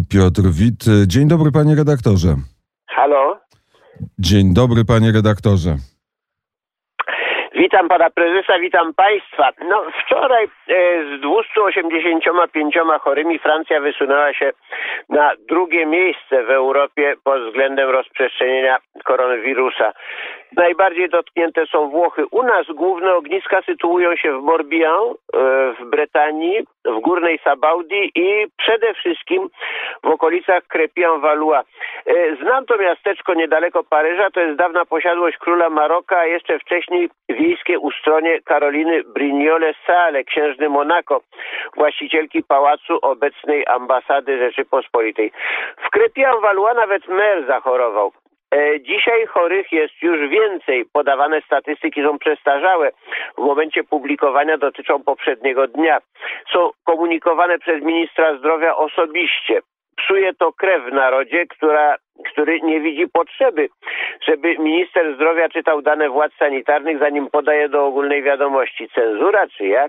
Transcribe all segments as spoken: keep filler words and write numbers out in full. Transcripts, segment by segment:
Piotr Wit. Dzień dobry, panie redaktorze. Halo? Dzień dobry, panie redaktorze. Witam pana prezesa, witam państwa. No wczoraj e, z dwieście osiemdziesiąt pięć chorymi Francja wysunęła się na drugie miejsce w Europie pod względem rozprzestrzenienia koronawirusa. Najbardziej dotknięte są Włochy. U nas główne ogniska sytuują się w Morbihan, e, w Bretanii, w Górnej Sabaudii i przede wszystkim w okolicach Crépy-en-Valois. E, znam to miasteczko niedaleko Paryża, to jest dawna posiadłość króla Maroka, a jeszcze wcześniej wiejskie ustronie Karoliny Brignoles-Sales, księżny Monako, właścicielki pałacu obecnej ambasady Rzeczypospolitej. W Crépy-en-Valois nawet mer zachorował. Dzisiaj chorych jest już więcej. Podawane statystyki są przestarzałe. W momencie publikowania dotyczą poprzedniego dnia. Są komunikowane przez ministra zdrowia osobiście. Psuje to krew w narodzie, która, który nie widzi potrzeby, żeby minister zdrowia czytał dane władz sanitarnych, zanim podaje do ogólnej wiadomości. Cenzura czy jak?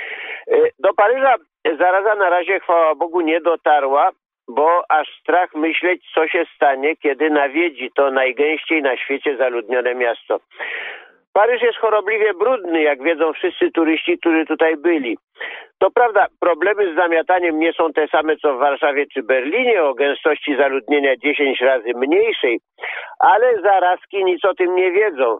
Do Paryża zaraza na razie, chwała Bogu, nie dotarła, bo aż strach myśleć, co się stanie, kiedy nawiedzi to najgęściej na świecie zaludnione miasto. Paryż jest chorobliwie brudny, jak wiedzą wszyscy turyści, którzy tutaj byli. To prawda, problemy z zamiataniem nie są te same, co w Warszawie czy Berlinie, o gęstości zaludnienia dziesięć razy mniejszej, ale zarazki nic o tym nie wiedzą.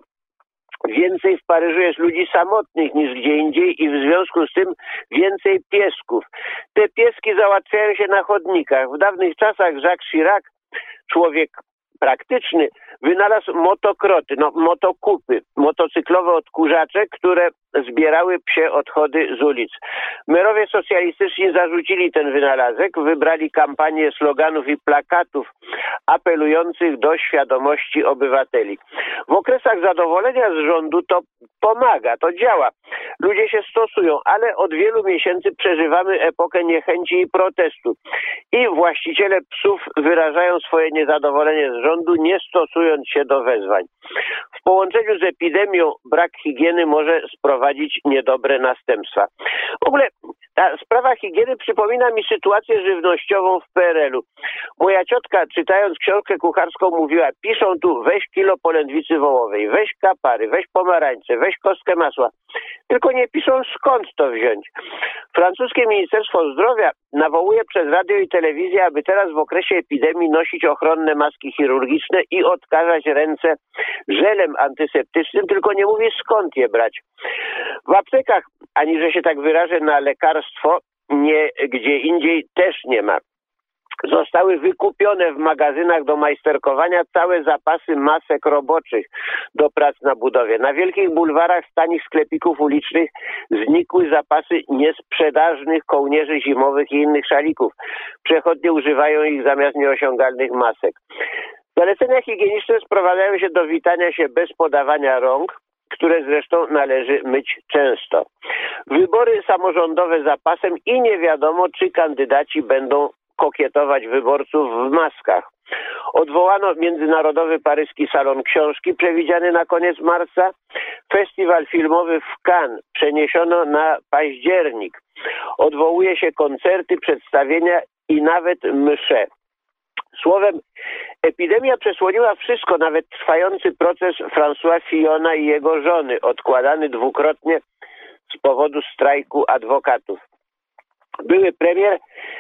Więcej w Paryżu jest ludzi samotnych niż gdzie indziej i w związku z tym więcej piesków. Te pieski załatwiają się na chodnikach. W dawnych czasach Jacques Chirac, człowiek praktyczny, wynalazł motokroty, no motokupy, motocyklowe odkurzacze, które zbierały psie odchody z ulic. Merowie socjalistyczni zarzucili ten wynalazek, wybrali kampanię sloganów i plakatów apelujących do świadomości obywateli. W okresach zadowolenia z rządu to pomaga, to działa. Ludzie się stosują, ale od wielu miesięcy przeżywamy epokę niechęci i protestu. I właściciele psów wyrażają swoje niezadowolenie z rządu, nie stosując się do wezwań. W połączeniu z epidemią brak higieny może sprowadzić niedobre następstwa. W ogóle ta sprawa higieny przypomina mi sytuację żywnościową w P R L u. Moja ciotka, czytając książkę kucharską, mówiła: piszą tu, weź kilo polędwicy wołowej, weź kapary, weź pomarańcze, weź kostkę masła. Tylko nie piszą, skąd to wziąć. Francuskie Ministerstwo Zdrowia nawołuje przez radio i telewizję, aby teraz w okresie epidemii nosić ochronne maski chirurgiczne i odkażać ręce żelem antyseptycznym, tylko nie mówi, skąd je brać. W aptekach, ani że się tak wyrażę, na lekarstwo nie gdzie indziej też nie ma. Zostały wykupione w magazynach do majsterkowania całe zapasy masek roboczych do prac na budowie. Na wielkich bulwarach z tanich sklepików ulicznych znikły zapasy niesprzedażnych kołnierzy zimowych i innych szalików. Przechodnie używają ich zamiast nieosiągalnych masek. Zalecenia higieniczne sprowadzają się do witania się bez podawania rąk, które zresztą należy myć często. Wybory samorządowe za pasem i nie wiadomo, czy kandydaci będą kokietować wyborców w maskach. Odwołano Międzynarodowy Paryski Salon Książki przewidziany na koniec marca. Festiwal filmowy w Cannes przeniesiono na październik. Odwołuje się koncerty, przedstawienia i nawet msze. Słowem, epidemia przesłoniła wszystko, nawet trwający proces François Fillona i jego żony, odkładany dwukrotnie z powodu strajku adwokatów. Były premier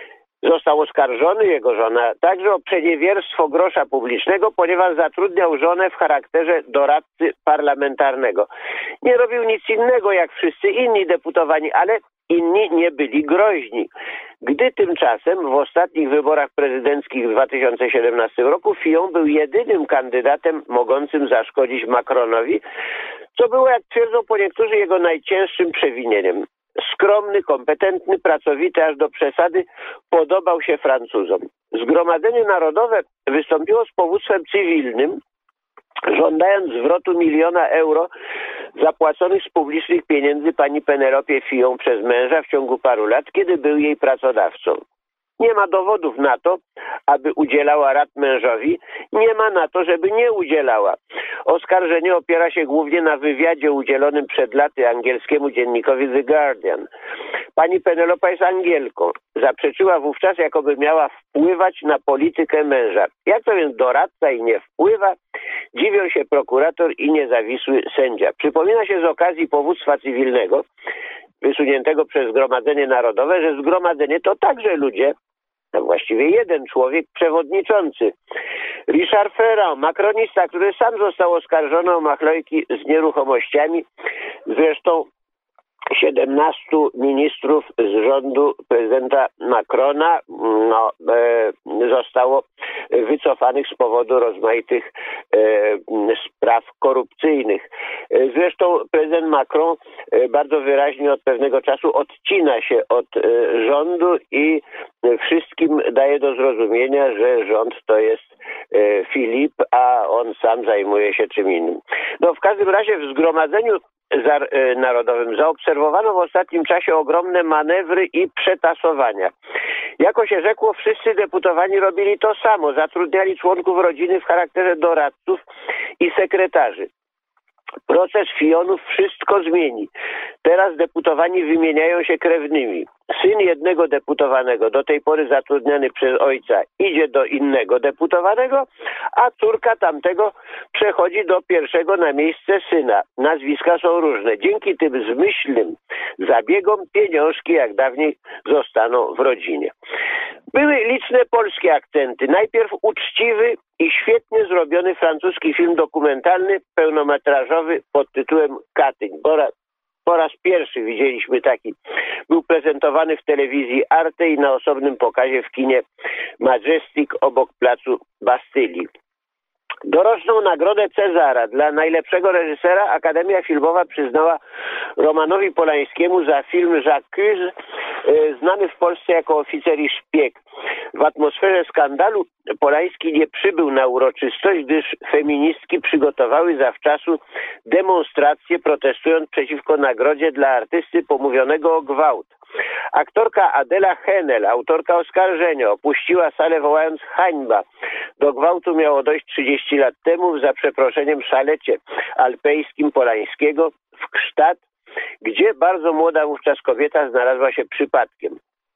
został oskarżony, jego żona, także o przeniewierstwo grosza publicznego, ponieważ zatrudniał żonę w charakterze doradcy parlamentarnego. Nie robił nic innego jak wszyscy inni deputowani, ale inni nie byli groźni. Gdy tymczasem w ostatnich wyborach prezydenckich w dwa tysiące siedemnastym roku Fillon był jedynym kandydatem mogącym zaszkodzić Macronowi, co było, jak twierdzą po niektórzy, jego najcięższym przewinieniem. Skromny, kompetentny, pracowity aż do przesady, podobał się Francuzom. Zgromadzenie Narodowe wystąpiło z powództwem cywilnym, żądając zwrotu miliona euro zapłaconych z publicznych pieniędzy pani Penelopie Fillon przez męża w ciągu paru lat, kiedy był jej pracodawcą. Nie ma dowodów na to, aby udzielała rad mężowi, nie ma na to, żeby nie udzielała. Oskarżenie opiera się głównie na wywiadzie udzielonym przed laty angielskiemu dziennikowi The Guardian. Pani Penelopa jest Angielką. Zaprzeczyła wówczas, jakoby miała wpływać na politykę męża. Jak to więc doradca i nie wpływa? Dziwią się prokurator i niezawisły sędzia. Przypomina się z okazji powództwa cywilnego wysuniętego przez Zgromadzenie Narodowe, że Zgromadzenie to także ludzie, no właściwie jeden człowiek przewodniczący. Richard Ferrand, makronista, który sam został oskarżony o machlojki z nieruchomościami, zresztą siedemnastu ministrów z rządu prezydenta Macrona no, e, zostało wycofanych z powodu rozmaitych e, spraw korupcyjnych. Zresztą prezydent Macron e, bardzo wyraźnie od pewnego czasu odcina się od e, rządu i wszystkim daje do zrozumienia, że rząd to jest e, Filip, a on sam zajmuje się czym innym. No w każdym razie w Zgromadzeniu Narodowym zaobserwowano w ostatnim czasie ogromne manewry i przetasowania. Jako się rzekło, wszyscy deputowani robili to samo. Zatrudniali członków rodziny w charakterze doradców i sekretarzy. Proces Fionów wszystko zmieni. Teraz deputowani wymieniają się krewnymi. Syn jednego deputowanego, do tej pory zatrudniany przez ojca, idzie do innego deputowanego, a córka tamtego przechodzi do pierwszego na miejsce syna. Nazwiska są różne. Dzięki tym zmyślnym zabiegom pieniążki, jak dawniej, zostaną w rodzinie. Były liczne polskie akcenty. Najpierw uczciwy i świetnie zrobiony francuski film dokumentalny, pełnometrażowy pod tytułem Katyń. Po raz pierwszy widzieliśmy taki. Był prezentowany w telewizji Arte i na osobnym pokazie w kinie Majestic obok placu Bastylii. Doroczną nagrodę Cezara dla najlepszego reżysera Akademia Filmowa przyznała Romanowi Polańskiemu za film J'accuse, znany w Polsce jako Oficer i szpieg. W atmosferze skandalu Polański nie przybył na uroczystość, gdyż feministki przygotowały zawczasu demonstrację, protestując przeciwko nagrodzie dla artysty pomówionego o gwałt. Aktorka Adela Henel, autorka oskarżenia, opuściła salę wołając hańba. Do gwałtu miało dojść trzydzieści lat temu w za przeproszeniem szalecie alpejskim Polańskiego w Gstaad, gdzie bardzo młoda wówczas kobieta znalazła się przypadkiem.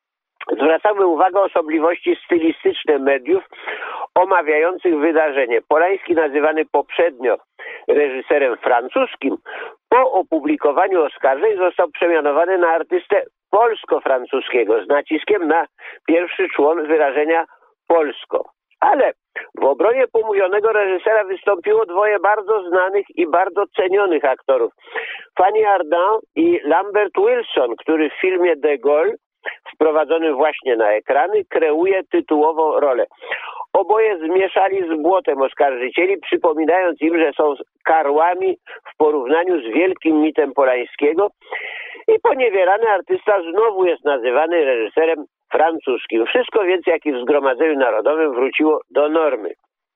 Zwracamy uwagę osobliwości stylistyczne mediów omawiających wydarzenie. Polański, nazywany poprzednio reżyserem francuskim, po opublikowaniu oskarżeń został przemianowany na artystę polsko-francuskiego z naciskiem na pierwszy człon wyrażenia polsko. Ale w obronie pomówionego reżysera wystąpiło dwoje bardzo znanych i bardzo cenionych aktorów. Fanny Ardant i Lambert Wilson, który w filmie De Gaulle, wprowadzonym właśnie na ekrany, kreuje tytułową rolę. Oboje zmieszali z błotem oskarżycieli, przypominając im, że są karłami w porównaniu z wielkim mitem Polańskiego, i poniewierany artysta znowu jest nazywany reżyserem francuskim. Wszystko więc, jak i w Zgromadzeniu Narodowym, wróciło do normy.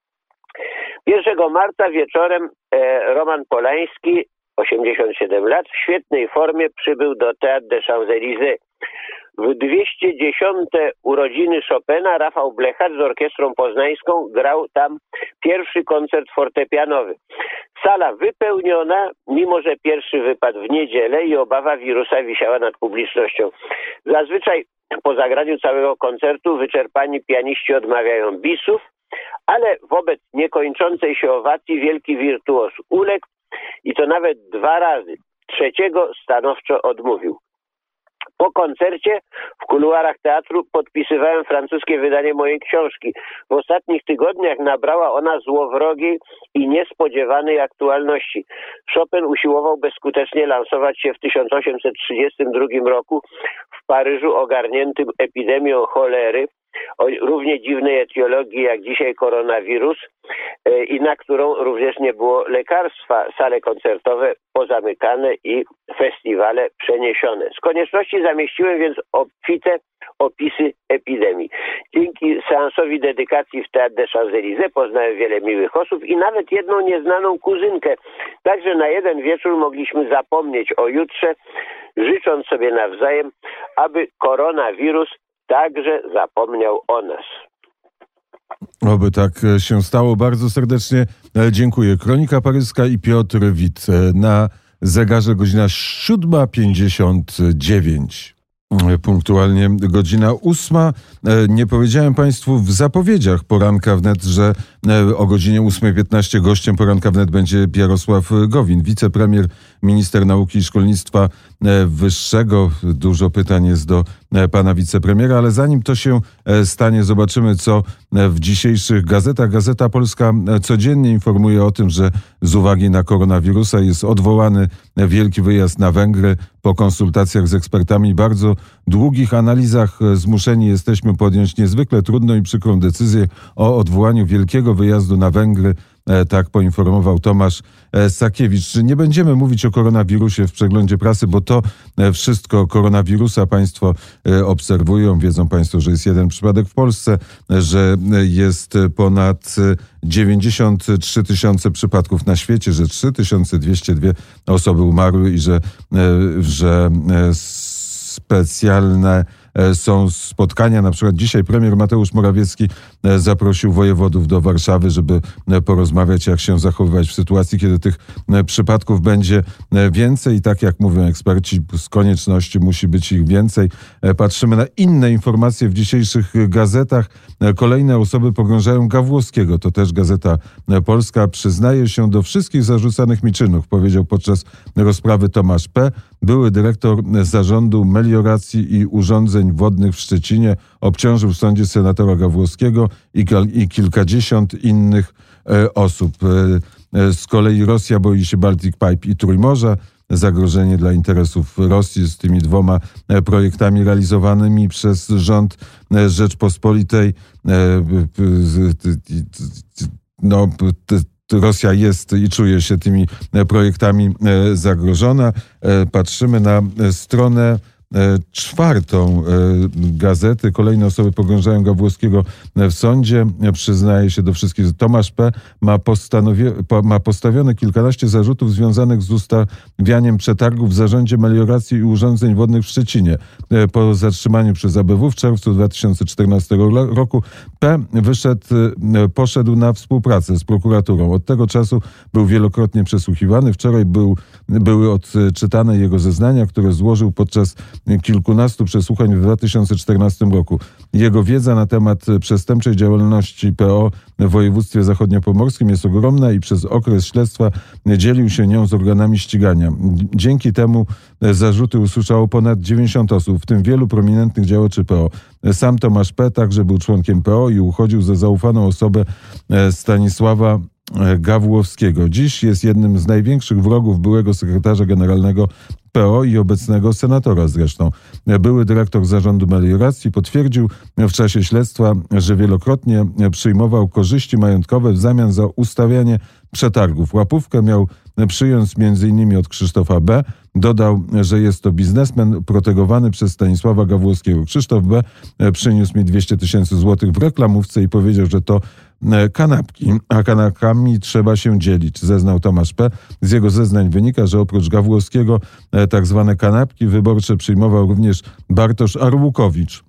pierwszego marca wieczorem e, Roman Polański, osiemdziesiąt siedem lat, w świetnej formie przybył do Théâtre des Champs-Élysées. W dwieście dziesiąte urodziny Chopina Rafał Blechacz z Orkiestrą Poznańską grał tam pierwszy koncert fortepianowy. Sala wypełniona, mimo że pierwszy wypadł w niedzielę i obawa wirusa wisiała nad publicznością. Zazwyczaj po zagraniu całego koncertu wyczerpani pianiści odmawiają bisów, ale wobec niekończącej się owacji wielki wirtuoz uległ i to nawet dwa razy. Trzeciego stanowczo odmówił. Po koncercie w kuluarach teatru podpisywałem francuskie wydanie mojej książki. W ostatnich tygodniach nabrała ona złowrogiej i niespodziewanej aktualności. Chopin usiłował bezskutecznie lansować się w tysiąc osiemset trzydziestym drugim roku w Paryżu ogarniętym epidemią cholery, o równie dziwnej etiologii jak dzisiaj koronawirus, i na którą również nie było lekarstwa. Sale koncertowe pozamykane i festiwale przeniesione. Z konieczności zamieściłem więc obfite opisy epidemii. Dzięki seansowi dedykacji w Théâtre des Champs-Élysées poznałem wiele miłych osób i nawet jedną nieznaną kuzynkę. Także na jeden wieczór mogliśmy zapomnieć o jutrze, życząc sobie nawzajem, aby koronawirus także zapomniał o nas. Oby tak się stało. Bardzo serdecznie dziękuję. Kronika Paryska i Piotr Wit. Na zegarze godzina siódma pięćdziesiąt dziewięć. Punktualnie godzina ósma. Nie powiedziałem Państwu w zapowiedziach Poranka Wnet, że o godzinie ósma piętnaście gościem Poranka Wnet będzie Jarosław Gowin, wicepremier, minister nauki i szkolnictwa wyższego. Dużo pytań jest do pana wicepremiera, ale zanim to się stanie, zobaczymy, co w dzisiejszych gazetach. Gazeta Polska codziennie informuje o tym, że z uwagi na koronawirusa jest odwołany wielki wyjazd na Węgry. Po konsultacjach z ekspertami, bardzo długich analizach zmuszeni jesteśmy podjąć niezwykle trudną i przykrą decyzję o odwołaniu wielkiego wyjazdu na Węgry. Tak poinformował Tomasz Sakiewicz. Nie będziemy mówić o koronawirusie w przeglądzie prasy, bo to wszystko koronawirusa Państwo obserwują. Wiedzą Państwo, że jest jeden przypadek w Polsce, że jest ponad dziewięćdziesiąt trzy tysiące przypadków na świecie, że trzy tysiące dwieście dwie osoby umarły i że, że specjalne są spotkania. Na przykład dzisiaj premier Mateusz Morawiecki zaprosił wojewodów do Warszawy, żeby porozmawiać, jak się zachowywać w sytuacji, kiedy tych przypadków będzie więcej. I tak jak mówią eksperci, z konieczności musi być ich więcej. Patrzymy na inne informacje w dzisiejszych gazetach. Kolejne osoby pogrążają Gawłowskiego. To też Gazeta Polska. Przyznaje się do wszystkich zarzucanych mi czynów, powiedział podczas rozprawy Tomasz P., były dyrektor Zarządu Melioracji i Urządzeń Wodnych w Szczecinie. Obciążył w sądzie senatora Gawłowskiego i, i kilkadziesiąt innych e, osób. E, z kolei Rosja boi się Baltic Pipe i Trójmorza. Zagrożenie dla interesów Rosji z tymi dwoma projektami realizowanymi przez rząd Rzeczpospolitej. E, no, Rosja jest i czuje się tymi projektami zagrożona. Patrzymy na stronę czwartą gazety. Kolejne osoby pogrążają Gawłowskiego w sądzie. Przyznaje się do wszystkich. Tomasz P. ma, ma postawione kilkanaście zarzutów związanych z ustawianiem przetargów w Zarządzie Melioracji i Urządzeń Wodnych w Szczecinie. Po zatrzymaniu przez A B W w czerwcu dwa tysiące czternastego roku P. wyszedł, poszedł na współpracę z prokuraturą. Od tego czasu był wielokrotnie przesłuchiwany. Wczoraj był, były odczytane jego zeznania, które złożył podczas kilkunastu przesłuchań w dwa tysiące czternastym roku. Jego wiedza na temat przestępczej działalności P O w województwie zachodniopomorskim jest ogromna i przez okres śledztwa dzielił się nią z organami ścigania. Dzięki temu zarzuty usłyszało ponad dziewięćdziesiąt osób, w tym wielu prominentnych działaczy P O. Sam Tomasz P. także był członkiem P O i uchodził za zaufaną osobę Stanisława Gawłowskiego. Dziś jest jednym z największych wrogów byłego sekretarza generalnego P O i obecnego senatora zresztą. Były dyrektor Zarządu Melioracji potwierdził w czasie śledztwa, że wielokrotnie przyjmował korzyści majątkowe w zamian za ustawianie przetargów. Łapówkę miał przyjąć między innymi od Krzysztofa B. Dodał, że jest to biznesmen protegowany przez Stanisława Gawłowskiego. Krzysztof B. przyniósł mi dwieście tysięcy złotych w reklamówce i powiedział, że to kanapki, a kanapkami trzeba się dzielić, zeznał Tomasz P. Z jego zeznań wynika, że oprócz Gawłowskiego tak zwane kanapki wyborcze przyjmował również Bartosz Arłukowicz.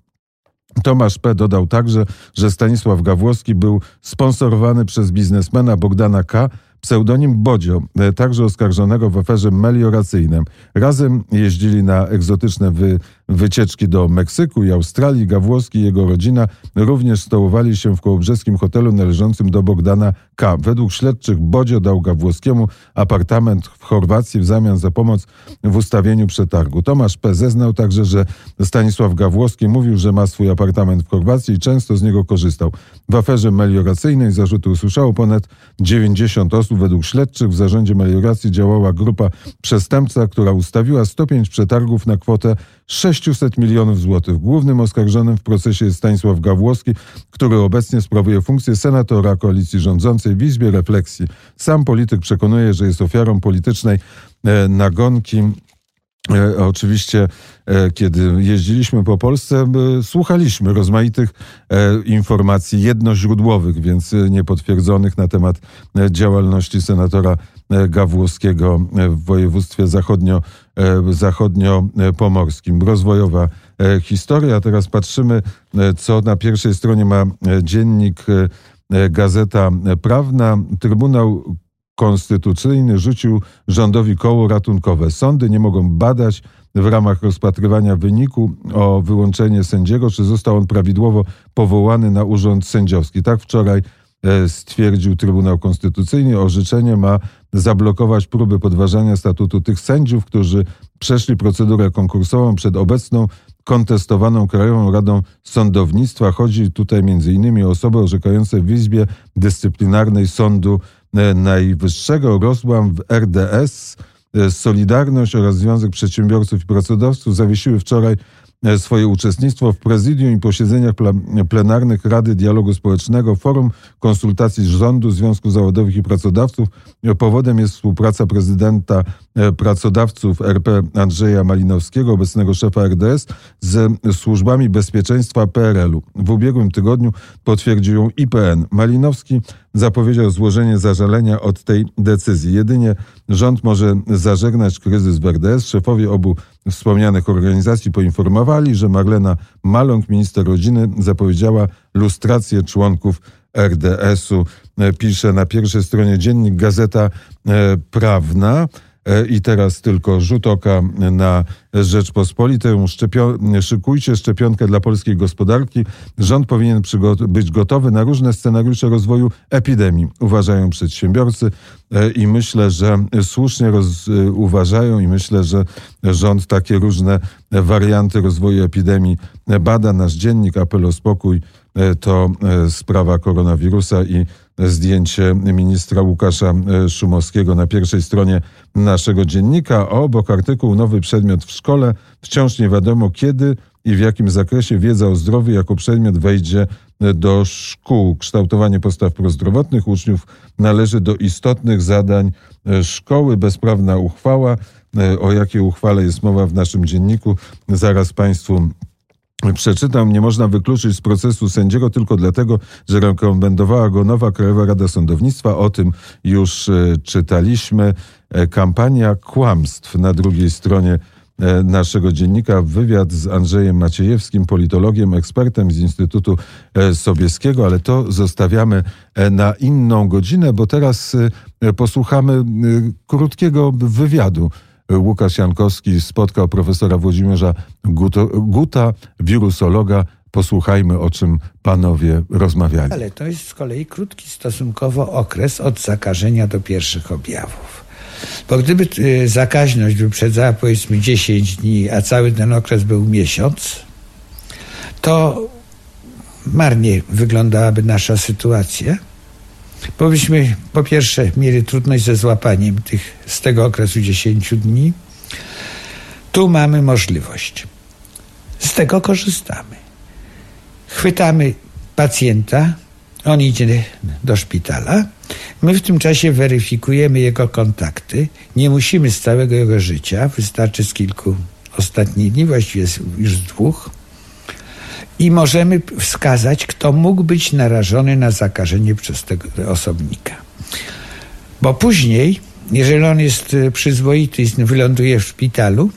Tomasz P. dodał także, że Stanisław Gawłowski był sponsorowany przez biznesmena Bogdana K., pseudonim Bodzio, także oskarżonego w aferze melioracyjnej. Razem jeździli na egzotyczne wy, wycieczki do Meksyku i Australii. Gawłowski i jego rodzina również stołowali się w kołobrzeskim hotelu należącym do Bogdana K. Według śledczych Bodzio dał Gawłowskiemu apartament w Chorwacji w zamian za pomoc w ustawieniu przetargu. Tomasz P. zeznał także, że Stanisław Gawłowski mówił, że ma swój apartament w Chorwacji i często z niego korzystał. W aferze melioracyjnej zarzuty usłyszało ponad dziewięćdziesiąt osób. Według śledczych w Zarządzie Melioracji działała grupa przestępcza, która ustawiła sto pięć przetargów na kwotę sześćset milionów złotych. Głównym oskarżonym w procesie jest Stanisław Gawłowski, który obecnie sprawuje funkcję senatora koalicji rządzącej w Izbie Refleksji. Sam polityk przekonuje, że jest ofiarą politycznej nagonki. E, oczywiście, e, kiedy jeździliśmy po Polsce, e, słuchaliśmy rozmaitych e, informacji jednoźródłowych, więc niepotwierdzonych na temat e, działalności senatora e, Gawłowskiego w województwie zachodnio, e, zachodniopomorskim. Rozwojowa e, historia. Teraz patrzymy, e, co na pierwszej stronie ma e, dziennik e, Gazeta Prawna. Trybunał Konstytucyjny rzucił rządowi koło ratunkowe. Sądy nie mogą badać w ramach rozpatrywania wyniku o wyłączenie sędziego, czy został on prawidłowo powołany na urząd sędziowski. Tak wczoraj stwierdził Trybunał Konstytucyjny. Orzeczenie ma zablokować próby podważania statutu tych sędziów, którzy przeszli procedurę konkursową przed obecną kontestowaną Krajową Radą Sądownictwa. Chodzi tutaj między innymi o osoby orzekające w Izbie Dyscyplinarnej Sądu Najwyższego. Rozłam w R D S, Solidarność oraz Związek Przedsiębiorców i Pracodawców zawiesiły wczoraj swoje uczestnictwo w prezydium i posiedzeniach plenarnych Rady Dialogu Społecznego, Forum Konsultacji Rządu, Związków Zawodowych i Pracodawców. Powodem jest współpraca prezydenta pracodawców R P Andrzeja Malinowskiego, obecnego szefa R D S, z służbami bezpieczeństwa P R L u. W ubiegłym tygodniu potwierdził ją I P N. Malinowski zapowiedział złożenie zażalenia od tej decyzji. Jedynie rząd może zażegnać kryzys w R D S. Szefowie obu wspomnianych organizacji poinformowali, że Magdalena Maląg, minister rodziny, zapowiedziała lustrację członków R D S u. Pisze na pierwszej stronie dziennik Gazeta Prawna. I teraz tylko rzut oka na Rzeczpospolitą. Szczepio- szykujcie szczepionkę dla polskiej gospodarki. Rząd powinien przygo- być gotowy na różne scenariusze rozwoju epidemii, uważają przedsiębiorcy. I myślę, że słusznie roz- uważają i myślę, że rząd takie różne warianty rozwoju epidemii bada. Nasz dziennik Apel o spokój to sprawa koronawirusa i zdjęcie ministra Łukasza Szumowskiego na pierwszej stronie naszego dziennika. Obok artykuł Nowy przedmiot w szkole. Wciąż nie wiadomo, kiedy i w jakim zakresie wiedza o zdrowiu jako przedmiot wejdzie do szkół. Kształtowanie postaw prozdrowotnych uczniów należy do istotnych zadań szkoły. Bezprawna uchwała. O jakiej uchwale jest mowa w naszym dzienniku, zaraz Państwu przeczytam. Nie można wykluczyć z procesu sędziego tylko dlatego, że rekomendowała go nowa Krajowa Rada Sądownictwa. O tym już czytaliśmy. Kampania kłamstw na drugiej stronie naszego dziennika. Wywiad z Andrzejem Maciejewskim, politologiem, ekspertem z Instytutu Sobieskiego, ale to zostawiamy na inną godzinę, bo teraz posłuchamy krótkiego wywiadu. Łukasz Jankowski spotkał profesora Włodzimierza Guta, wirusologa. Posłuchajmy, o czym panowie rozmawiali. Ale to jest z kolei krótki stosunkowo okres od zakażenia do pierwszych objawów. Bo gdyby zakaźność wyprzedzała powiedzmy dziesięć dni, a cały ten okres był miesiąc, to marnie wyglądałaby nasza sytuacja. Bo byśmy po pierwsze mieli trudność ze złapaniem tych, z tego okresu dziesięciu dni. Tu mamy możliwość. Z tego korzystamy. Chwytamy pacjenta, on idzie do szpitala. My w tym czasie weryfikujemy jego kontakty. Nie musimy z całego jego życia, wystarczy z kilku ostatnich dni, właściwie już z dwóch. I możemy wskazać, kto mógł być narażony na zakażenie przez tego osobnika. Bo później, jeżeli on jest przyzwoity i wyląduje w szpitalu,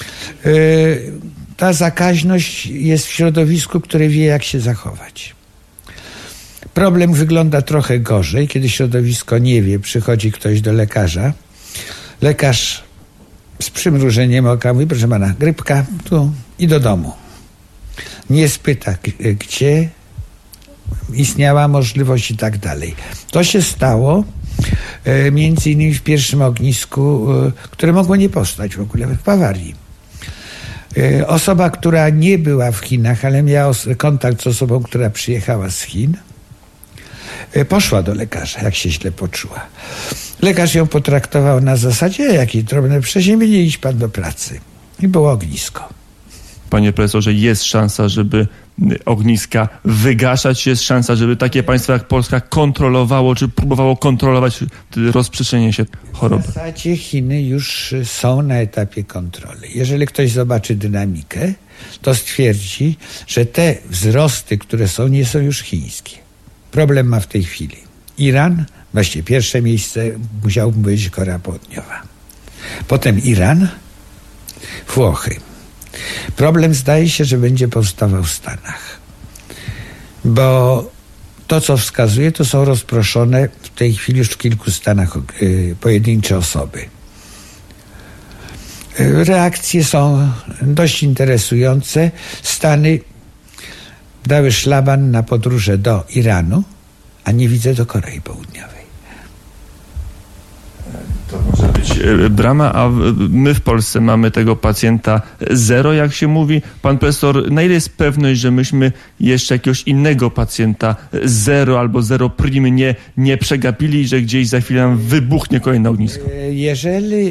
ta zakaźność jest w środowisku, które wie, jak się zachować. Problem wygląda trochę gorzej, kiedy środowisko nie wie, przychodzi ktoś do lekarza. Lekarz z przymrużeniem oka mówi: proszę pana, grypka, tu i do domu. Nie spyta, gdzie istniała możliwość i tak dalej. To się stało e, między innymi w pierwszym ognisku, e, które mogło nie powstać w ogóle w Bawarii. E, osoba, która nie była w Chinach, ale miała os- kontakt z osobą, która przyjechała z Chin, e, poszła do lekarza, jak się źle poczuła. Lekarz ją potraktował na zasadzie: jakie drobne przeziębienie, idź pan do pracy. I było ognisko. Panie profesorze, jest szansa, żeby ogniska wygaszać? Jest szansa, żeby takie państwa jak Polska kontrolowało, czy próbowało kontrolować rozprzestrzenianie się choroby? W zasadzie Chiny już są na etapie kontroli. Jeżeli ktoś zobaczy dynamikę, to stwierdzi, że te wzrosty, które są, nie są już chińskie. Problem ma w tej chwili Iran, właściwie pierwsze miejsce musiałbym być Korea Południowa. Potem Iran, Włochy. Problem zdaje się, że będzie powstawał w Stanach. Bo to, co wskazuje, to są rozproszone w tej chwili już w kilku stanach y, pojedyncze osoby. Y, reakcje są dość interesujące. Stany dały szlaban na podróże do Iranu, a nie widzę do Korei Południowej. To może być brama, a my w Polsce mamy tego pacjenta zero, jak się mówi. Pan profesor, na ile jest pewność, że myśmy jeszcze jakiegoś innego pacjenta zero albo zero prim nie, nie przegapili, że gdzieś za chwilę nam wybuchnie kolejne ognisko? Jeżeli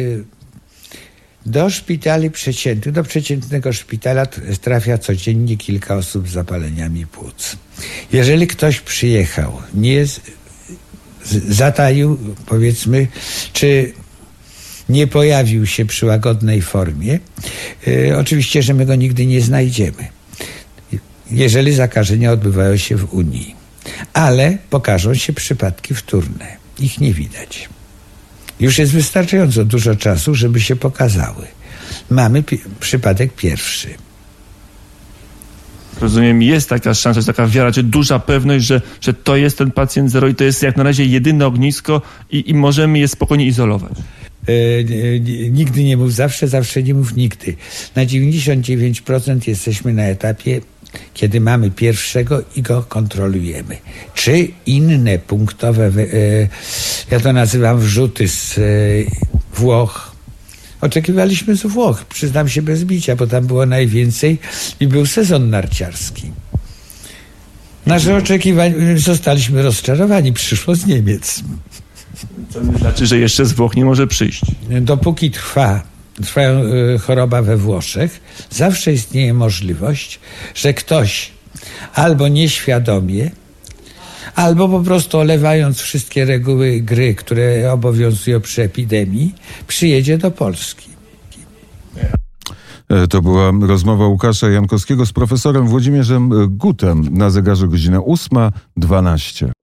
do szpitali przeciętnych, do przeciętnego szpitala trafia codziennie kilka osób z zapaleniami płuc. Jeżeli ktoś przyjechał, nie jest zataił, powiedzmy, czy nie pojawił się przy łagodnej formie, yy, oczywiście, że my go nigdy nie znajdziemy, jeżeli zakażenia odbywają się w Unii. Ale pokażą się przypadki wtórne. Ich nie widać. Już jest wystarczająco dużo czasu, żeby się pokazały. Mamy pi- przypadek pierwszy. Rozumiem, jest taka szansa, jest taka wiara, czy duża pewność, że, że to jest ten pacjent zero i to jest jak na razie jedyne ognisko i, i możemy je spokojnie izolować. E, e, nigdy nie mów zawsze, zawsze nie mów nigdy. Na dziewięćdziesiąt dziewięć procent jesteśmy na etapie, kiedy mamy pierwszego i go kontrolujemy. Czy inne punktowe, e, ja to nazywam wrzuty z e, Włoch, oczekiwaliśmy z Włoch, przyznam się bez bicia, bo tam było najwięcej i był sezon narciarski. Nasze oczekiwania, zostaliśmy rozczarowani, przyszło z Niemiec. To nie znaczy, że jeszcze z Włoch nie może przyjść. Dopóki trwa, trwa y, choroba we Włoszech, zawsze istnieje możliwość, że ktoś albo nieświadomie, albo po prostu olewając wszystkie reguły gry, które obowiązują przy epidemii, przyjedzie do Polski. To była rozmowa Łukasza Jankowskiego z profesorem Włodzimierzem Gutem. Na zegarze godzina ósma dwanaście.